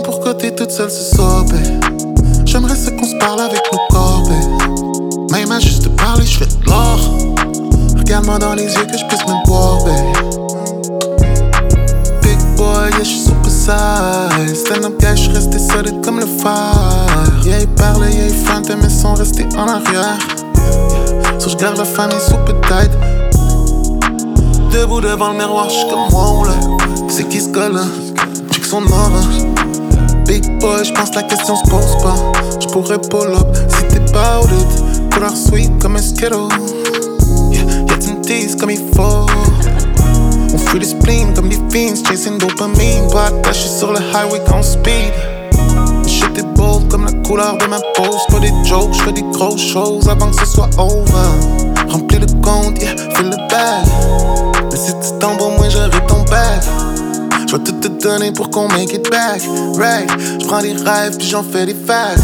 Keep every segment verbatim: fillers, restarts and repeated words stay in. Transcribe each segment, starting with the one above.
pourquoi t'es toute seule ce soir, babe. J'aimerais ça qu'on se parle avec nos corps, babe. Mais il m'a juste parlé, j'fais de l'or. Regarde-moi dans les yeux que j'puisse me boire, babe. Big boy, yeah, j'suis super size. Stand up guy, j'suis resté solide comme le fer. Yeah, il parlait, yeah, il feintait, mais sont restés en arrière. Yeah. So j'garde la famille super tight. Debout devant le miroir, j'suis comme wow, là. C'est qui ce gars-là? Check son orange. Big boy, j'pense la question se pose pas. J'pourrais pull up si t'es about it. Couleur sweet comme un Skittle. Yeah, y'a tu me tease comme il faut. On fuit les spleen comme des fiends, chasing dopamine. Pas attaché sur le highway quand on speed. Shit est bold comme la couleur de ma peau. J'fais des jokes, j'fais des grosses choses avant que ce soit over. Remplis le compte, yeah, fais le bag. Mais si tu tombes au moins j'aurai ton bag. J'vais tout te donner pour qu'on make it back. Right, j'prends des rêves puis j'en fais des facts.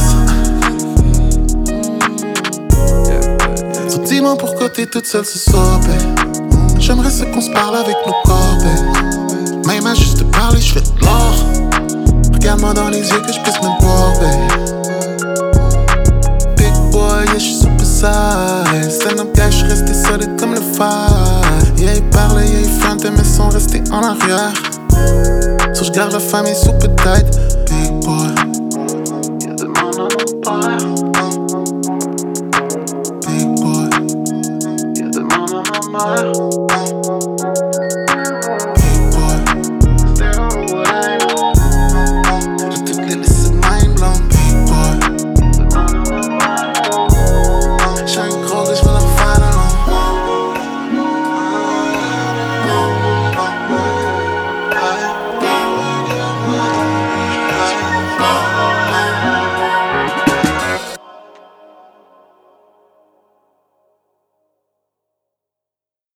So dis-moi pourquoi t'es toute seule ce soir, babe. J'aimerais ça qu'on se parle avec nos corps, babe. Mais il m'a juste parlé, j'fais de l'or. Regarde-moi dans les yeux que j'puisse me boire, babe. Big boy, yeah, j'suis super size. Stand up guy, j'suis resté solide comme le fer. Yeah, il parlait, yeah, il feintait, mais sont restés en arrière. So j'garde la famille super tight. Big boy, y'a de mon nom mon père. Big boy, y'a de mon nom ma mère.